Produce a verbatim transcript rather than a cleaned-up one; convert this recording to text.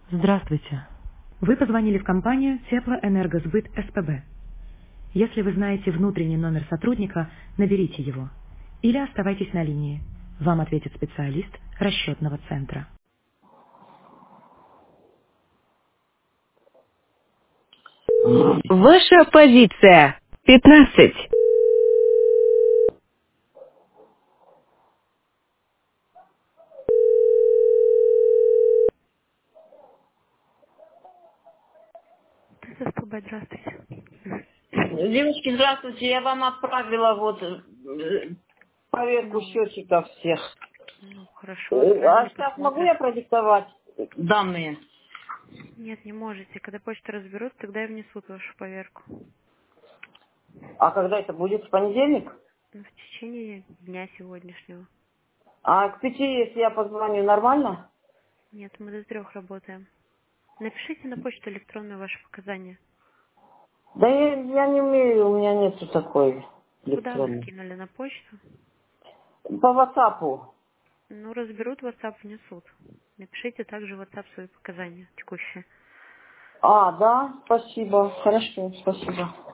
Здравствуйте. Вы позвонили в компанию Теплоэнергосбыт СПБ. Если вы знаете внутренний номер сотрудника, наберите его. Или оставайтесь на линии. Вам ответит специалист расчетного центра. Ваша позиция. пятнадцать. СПБ, здравствуйте. Девочки, здравствуйте. Я вам отправила вот э, проверку Ну, счетчиков всех. ну, хорошо, Э, отправили, А сейчас могу посмотрят. я продиктовать данные? Нет, не можете. Когда почту разберут, тогда и внесут вашу поверку. А когда это будет? В понедельник? Ну, в течение дня сегодняшнего. А к пяти, если я позвоню, нормально? Нет, мы до трех работаем. Напишите на почту электронную ваши показания. Да я, я не умею, у меня нету такой Куда вы электронной. скинули? На почту? По ватсапу. Ну, разберут, в WhatsApp внесут. Напишите также в WhatsApp свои показания текущие. А, да, спасибо. Хорошо, спасибо.